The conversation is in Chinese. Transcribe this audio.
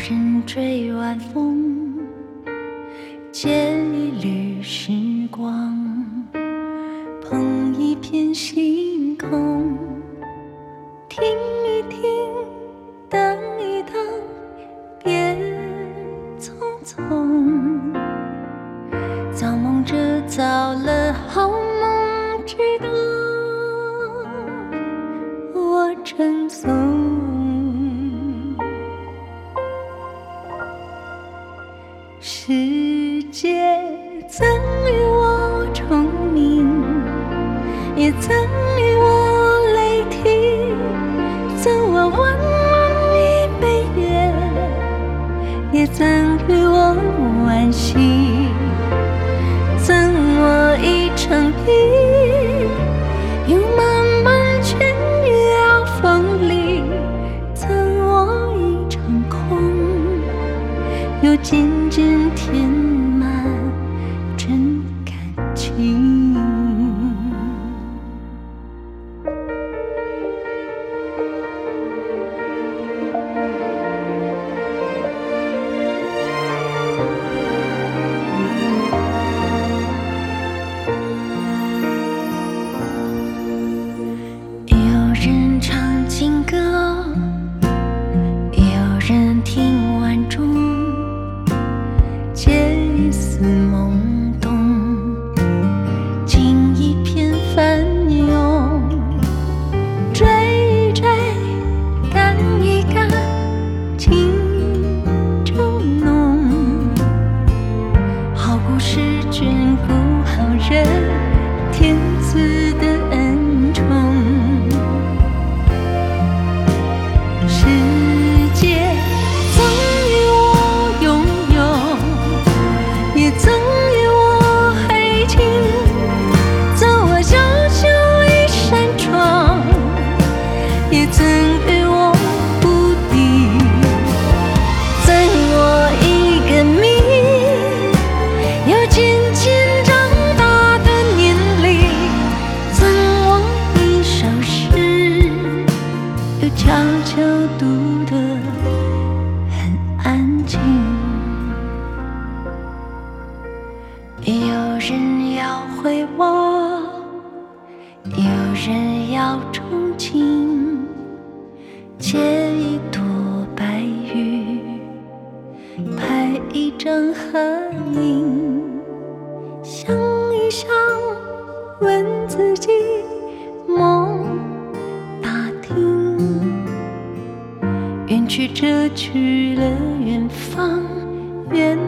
人追晚风，借一缕时光，捧一片星空，听一听，等一等，别匆匆。造梦者造了好梦，直到我成诵。世界赠予我聪明，也赠予我雷霆，赠我温暖一杯月，也赠予我惋惜，赠我一场雨，有漫漫全要风里，赠我一场空，又渐渐填满真感情。有人唱情歌，有人听晚钟，借一丝懵懂，尽一片翻涌，追一追，赶一赶，情正浓。好故事眷顾好人，天赐的恩宠。世界赠予我拥有，也赠予我爱情，赠我小小一扇窗，也赠予我无敌，赠我一个谜，又渐渐长大的年龄，赠我一首诗，又悄悄读得很安静。有人要回我，有人要憧憬，借一朵白云，拍一张合影，想一想，问自己，梦打听，远去者去了远方，远